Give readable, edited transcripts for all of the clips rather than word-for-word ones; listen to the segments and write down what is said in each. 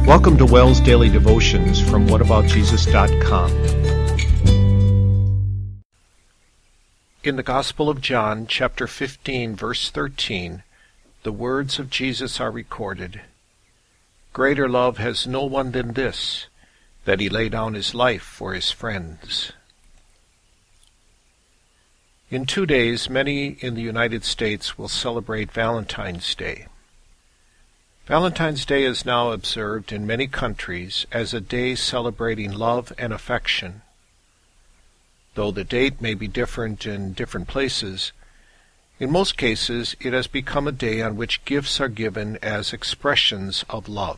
Welcome to Wells Daily Devotions from whataboutjesus.com. In the Gospel of John, chapter 15, verse 13, the words of Jesus are recorded. Greater love has no one than this, that he lay down his life for his friends. In 2 days, many in the United States will celebrate Valentine's Day. Valentine's Day is now observed in many countries as a day celebrating love and affection. Though the date may be different in different places, in most cases it has become a day on which gifts are given as expressions of love.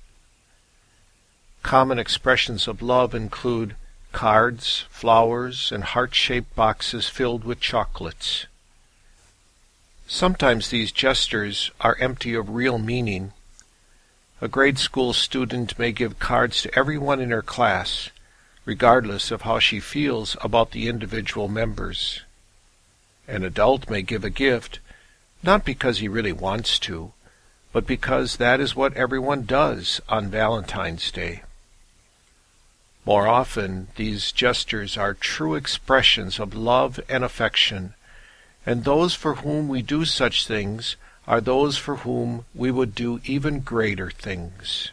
Common expressions of love include cards, flowers, and heart-shaped boxes filled with chocolates. Sometimes these gestures are empty of real meaning. A grade school student may give cards to everyone in her class, regardless of how she feels about the individual members. An adult may give a gift, not because he really wants to, but because that is what everyone does on Valentine's Day. More often, these gestures are true expressions of love and affection, and those for whom we do such things are those for whom we would do even greater things.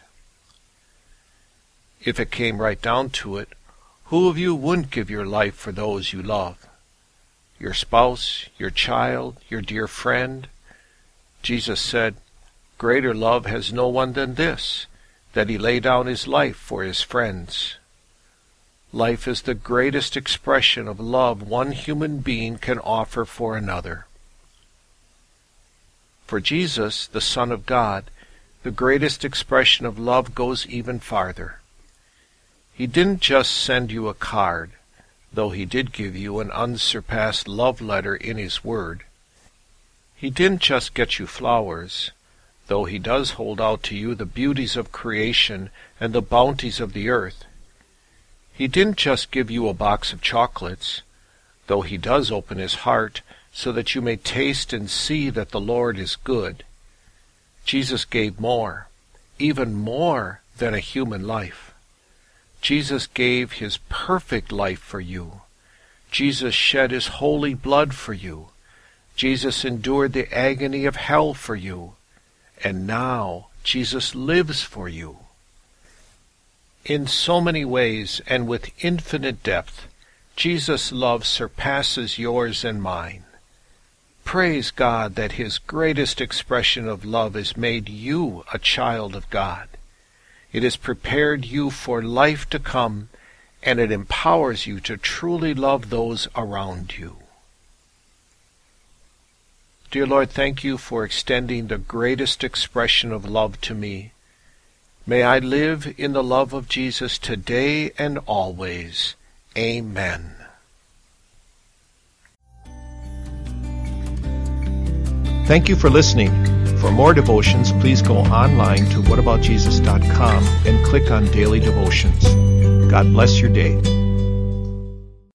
If it came right down to it, who of you wouldn't give your life for those you love? Your spouse, your child, your dear friend? Jesus said, "Greater love has no one than this, that he lay down his life for his friends." Life is the greatest expression of love one human being can offer for another. For Jesus, the Son of God, the greatest expression of love goes even farther. He didn't just send you a card, though he did give you an unsurpassed love letter in his word. He didn't just get you flowers, though he does hold out to you the beauties of creation and the bounties of the earth. He didn't just give you a box of chocolates, though he does open his heart so that you may taste and see that the Lord is good. Jesus gave more, even more than a human life. Jesus gave his perfect life for you. Jesus shed his holy blood for you. Jesus endured the agony of hell for you. And now Jesus lives for you. In so many ways and with infinite depth, Jesus' love surpasses yours and mine. Praise God that his greatest expression of love has made you a child of God. It has prepared you for life to come, and it empowers you to truly love those around you. Dear Lord, thank you for extending the greatest expression of love to me. May I live in the love of Jesus today and always. Amen. Thank you for listening. For more devotions, please go online to whataboutjesus.com and click on Daily Devotions. God bless your day.